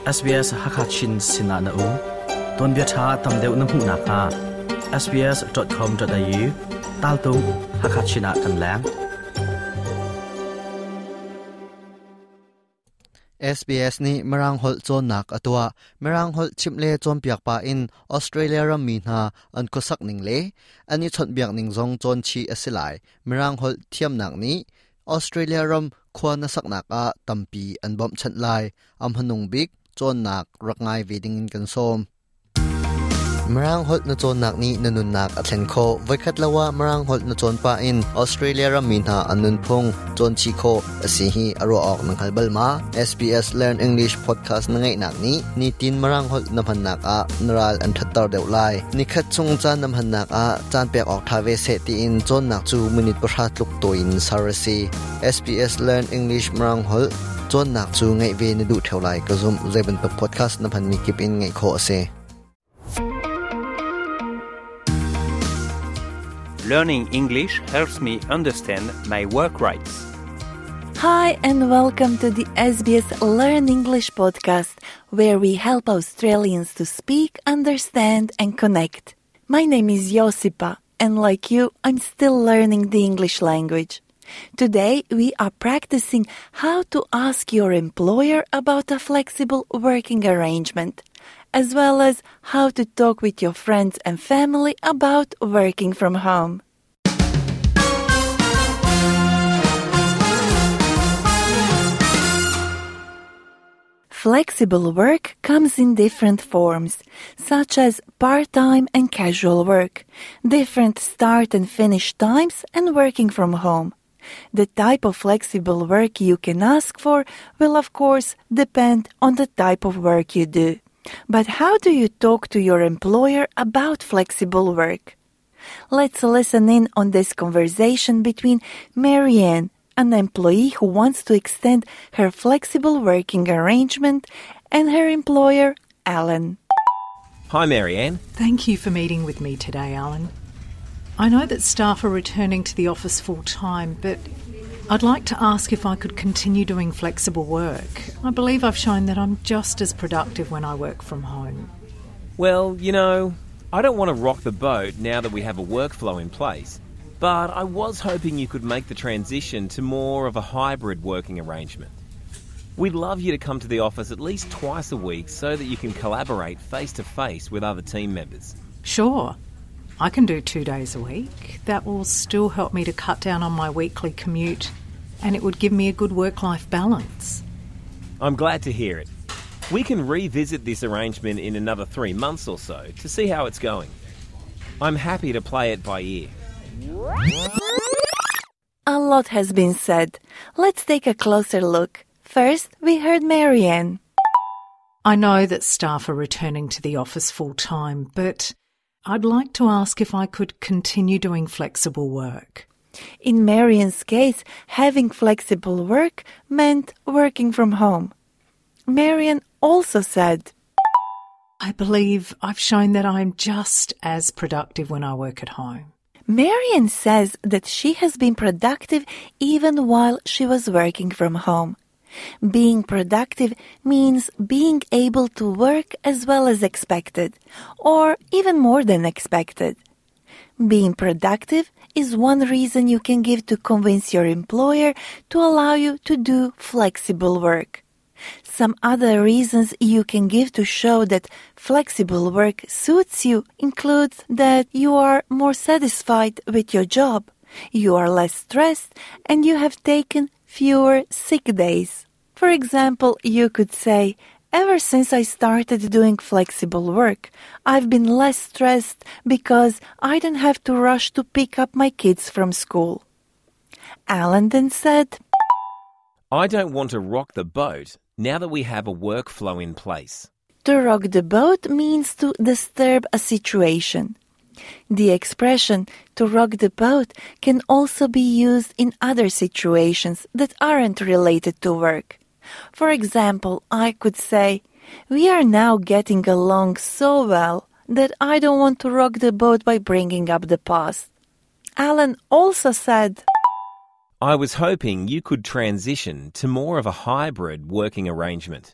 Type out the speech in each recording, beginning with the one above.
SBS Hakachin Sinana U Ton bia tha tam deuh na hmu na kha sbs.com.au tal tu Hakachina kan lang SBS ni marang hol chon nak atwa marang hol chimle chom piak pa in Australia ram mi na an ko sak ning le ani chon biak ning zong chon chi asilai marang hol thiam nak ni Australia ram khwana sak nak a tampi an bom chat lai am hanung big chon nak rakngai wedding in kan som marang hol na chon nak ni nanun nak athen kho vaikhat lawa marang hol na chon pa in Australia ram min ha anun phung chon chi kho asi hi aro ok nang halbal ma SBS Learn English podcast na ngai nak ni tin marang hol na phan nak a naral an thattar deu lai ni khat chung chan nam han nak a chan pek ok thawe se ti in chon nak chu minute parat luk to in sarasi SBS Learn English marang hol chon nak chu ngai ve ni du thaulai ka zum zeben podcast na phan mi kip in ngai kho ase Learning English helps me understand my work rights. Hi and welcome to the SBS Learn English podcast, where we help Australians to speak, understand and connect. My name is Josipa, and like you, I'm still learning the English language. Today, we are practicing how to ask your employer about a flexible working arrangement, as well as how to talk with your friends and family about working from home. Flexible work comes in different forms, such as part-time and casual work, different start and finish times, and working from home. The type of flexible work you can ask for will, of course, depend on the type of work you do. But how do you talk to your employer about flexible work? Let's listen in on this conversation between Marianne, an employee who wants to extend her flexible working arrangement, and her employer, Alan. Hi, Marianne. Thank you for meeting with me today, Alan. I know that staff are returning to the office full-time, but I'd like to ask if I could continue doing flexible work. I believe I've shown that I'm just as productive when I work from home. Well, you know, I don't want to rock the boat now that we have a workflow in place, but I was hoping you could make the transition to more of a hybrid working arrangement. We'd love you to come to the office at least twice a week so that you can collaborate face-to-face with other team members. Sure, I can do 2 days a week. That will still help me to cut down on my weekly commute, and it would give me a good work-life balance. I'm glad to hear it. We can revisit this arrangement in another 3 months or so to see how it's going. I'm happy to play it by ear. A lot has been said. Let's take a closer look. First, we heard Marianne. I know that staff are returning to the office full-time, but I'd like to ask if I could continue doing flexible work. In Marianne's case, having flexible work meant working from home. Marianne also said, I believe I've shown that I'm just as productive when I work at home. Marianne says that she has been productive even while she was working from home. Being productive means being able to work as well as expected, or even more than expected. Being productive is one reason you can give to convince your employer to allow you to do flexible work. Some other reasons you can give to show that flexible work suits you include that you are more satisfied with your job, you are less stressed, and you have taken fewer sick days. For example, you could say, ever since I started doing flexible work, I've been less stressed because I don't have to rush to pick up my kids from school. Alan then said, I don't want to rock the boat now that we have a workflow in place. To rock the boat means to disturb a situation. The expression to rock the boat can also be used in other situations that aren't related to work. For example, I could say, we are now getting along so well that I don't want to rock the boat by bringing up the past. Alan also said, I was hoping you could transition to more of a hybrid working arrangement.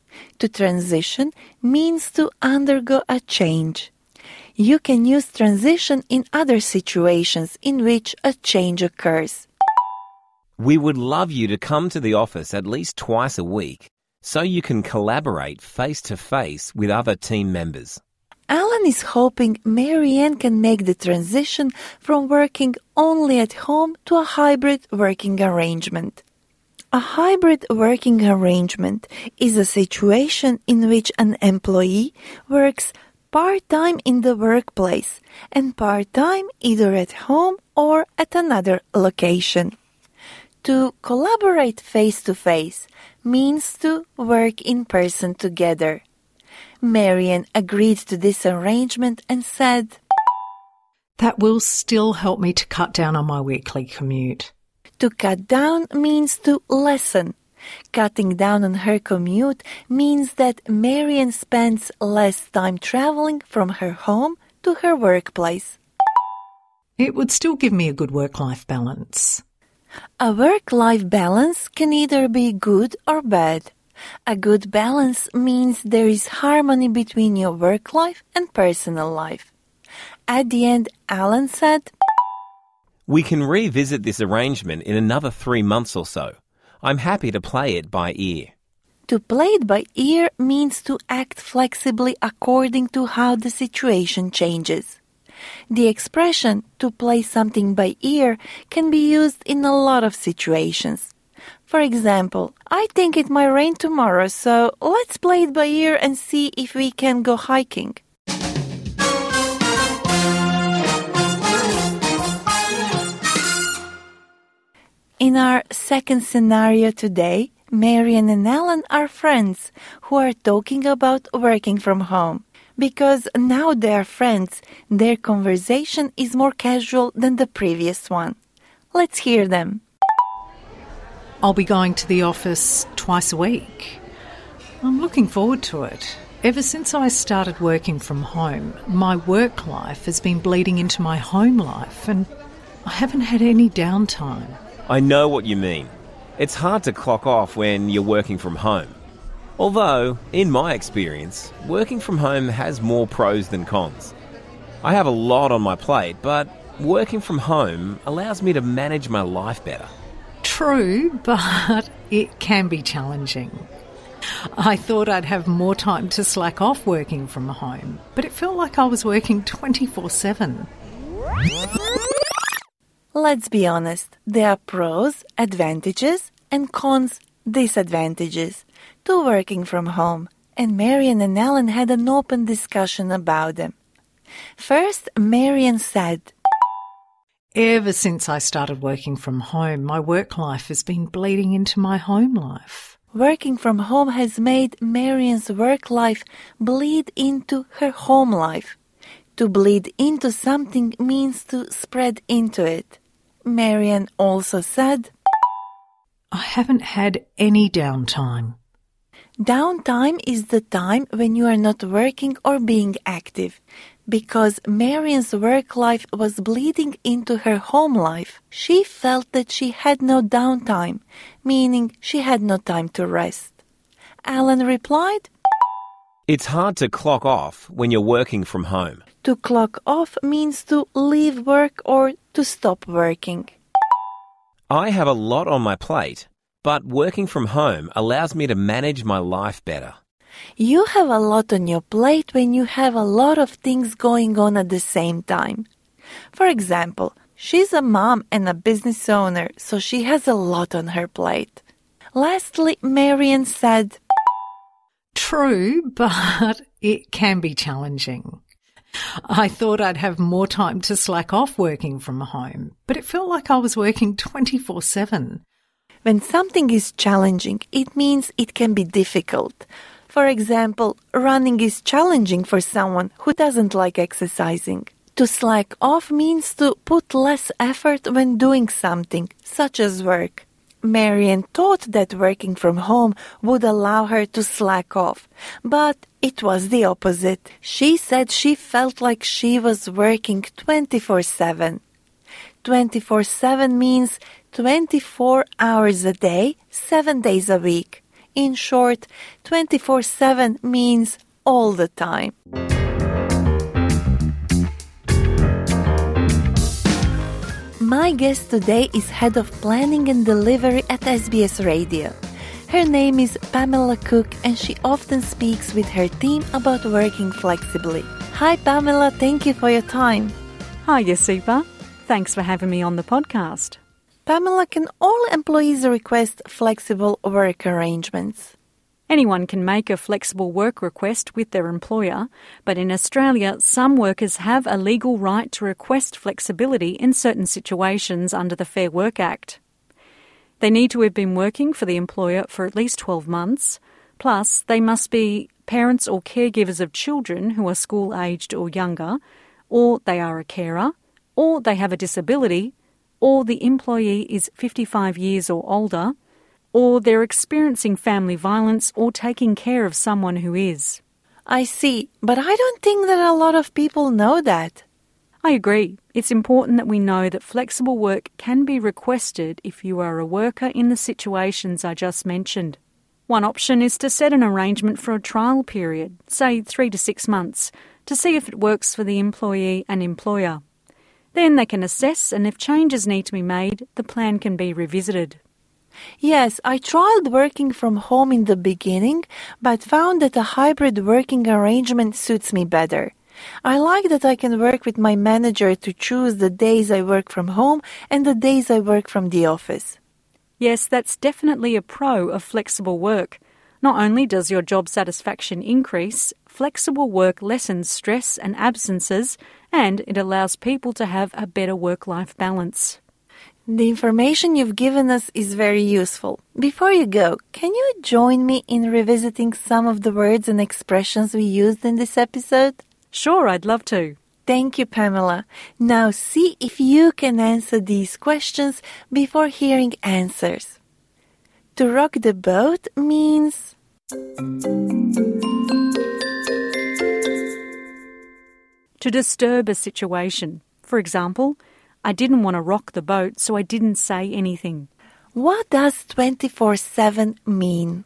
To transition means to undergo a change. You can use transition in other situations in which a change occurs. We would love you to come to the office at least twice a week so you can collaborate face-to-face with other team members. Alan is hoping Marianne can make the transition from working only at home to a hybrid working arrangement. A hybrid working arrangement is a situation in which an employee works part-time in the workplace and part-time either at home or at another location. To collaborate face-to-face means to work in person together. Marianne agreed to this arrangement and said, That will still help me to cut down on my weekly commute. To cut down means to lessen. Cutting down on her commute means that Marianne spends less time traveling from her home to her workplace. It would still give me a good work-life balance. A work-life balance can either be good or bad. A good balance means there is harmony between your work life and personal life. At the end, Alan said, We can revisit this arrangement in another 3 months or so. I'm happy to play it by ear. To play it by ear means to act flexibly according to how the situation changes. The expression to play something by ear can be used in a lot of situations. For example, I think it might rain tomorrow, so let's play it by ear and see if we can go hiking. In our second scenario today, Marianne and Alan are friends who are talking about working from home. Because now they are friends, their conversation is more casual than the previous one. Let's hear them. I'll be going to the office twice a week. I'm looking forward to it. Ever since I started working from home, my work life has been bleeding into my home life and I haven't had any downtime. I know what you mean. It's hard to clock off when you're working from home. Although, in my experience, working from home has more pros than cons. I have a lot on my plate, but working from home allows me to manage my life better. True, but it can be challenging. I thought I'd have more time to slack off working from home, but it felt like I was working 24/7. Let's be honest, there are pros, advantages, and cons, disadvantages to working from home, and Marianne and Alan had an open discussion about them. First, Marianne said, Ever since I started working from home, my work life has been bleeding into my home life. Working from home has made Marianne's work life bleed into her home life. To bleed into something means to spread into it. Marianne also said, I haven't had any downtime. Downtime is the time when you are not working or being active. Because Marianne's work life was bleeding into her home life, she felt that she had no downtime, meaning she had no time to rest. Alan replied, It's hard to clock off when you're working from home. To clock off means to leave work or to stop working. I have a lot on my plate, but working from home allows me to manage my life better. You have a lot on your plate when you have a lot of things going on at the same time. For example, she's a mom and a business owner, so she has a lot on her plate. Lastly, Marianne said, True, but it can be challenging. I thought I'd have more time to slack off working from home, but it felt like I was working 24/7. When something is challenging, it means it can be difficult. For example, running is challenging for someone who doesn't like exercising. To slack off means to put less effort when doing something, such as work. Marianne thought that working from home would allow her to slack off, but it was the opposite. She said she felt like she was working 24/7. 24/7 means 24 hours a day, 7 days a week. In short, 24/7 means all the time. My guest today is Head of Planning and Delivery at SBS Radio. Her name is Pamela Cook, and she often speaks with her team about working flexibly. Hi Pamela, thank you for your time. Hi Yasipa, thanks for having me on the podcast. Pamela, can all employees request flexible work arrangements? Anyone can make a flexible work request with their employer, but in Australia, some workers have a legal right to request flexibility in certain situations under the Fair Work Act. They need to have been working for the employer for at least 12 months, plus they must be parents or caregivers of children who are school-aged or younger, or they are a carer, or they have a disability, or the employee is 55 years or older, or they're experiencing family violence or taking care of someone who is. I see, but I don't think that a lot of people know that. I agree. It's important that we know that flexible work can be requested if you are a worker in the situations I just mentioned. One option is to set an arrangement for a trial period, say 3 to 6 months, to see if it works for the employee and employer. Then they can assess, and if changes need to be made, the plan can be revisited. Yes, I tried working from home in the beginning, but found that a hybrid working arrangement suits me better. I like that I can work with my manager to choose the days I work from home and the days I work from the office. Yes, that's definitely a pro of flexible work. Not only does your job satisfaction increase, flexible work lessens stress and absences, and it allows people to have a better work-life balance. The information you've given us is very useful. Before you go, can you join me in revisiting some of the words and expressions we used in this episode? Sure, I'd love to. Thank you, Pamela. Now see if you can answer these questions before hearing answers. To rock the boat means... To disturb a situation. For example, I didn't want to rock the boat, so I didn't say anything. What does 24/7 mean?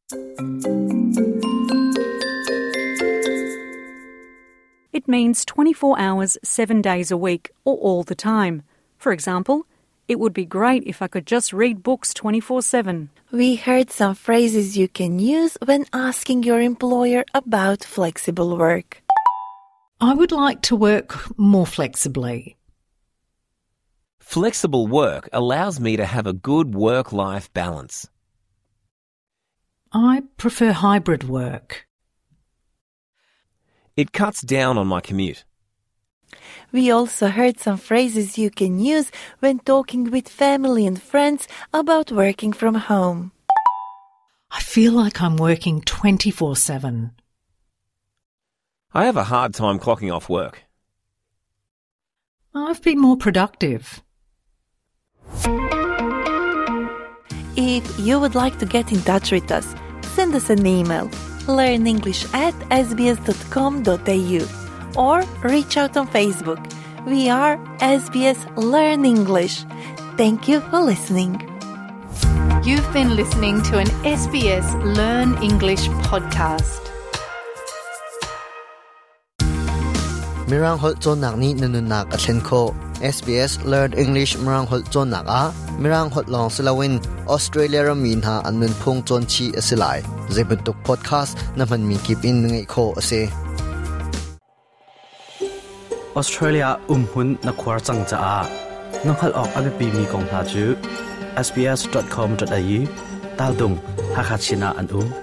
It means 24 hours, 7 days a week, or all the time. For example, it would be great if I could just read books 24/7. We heard some phrases you can use when asking your employer about flexible work. I would like to work more flexibly. Flexible work allows me to have a good work-life balance. I prefer hybrid work. It cuts down on my commute. We also heard some phrases you can use when talking with family and friends about working from home. I feel like I'm working 24/7. I have a hard time clocking off work. I've been more productive. If you would like to get in touch with us, send us an email, learnenglish@sbs.com.au, or reach out on Facebook. We are SBS Learn English. Thank you for listening. You've been listening to an SBS Learn English podcast. Mirang hol chon nak ni nanunak athen kho SBS Learn English mirang hol chon nak a mirang hol long selawin Australia ramin ha anun phung chon chi asilai zebutuk podcast naman mi keep in ngai kho ase Australia hun na khwar chang cha a nonghal ok abepi mi kong ha chu sbs.com.au taldung hakhat china an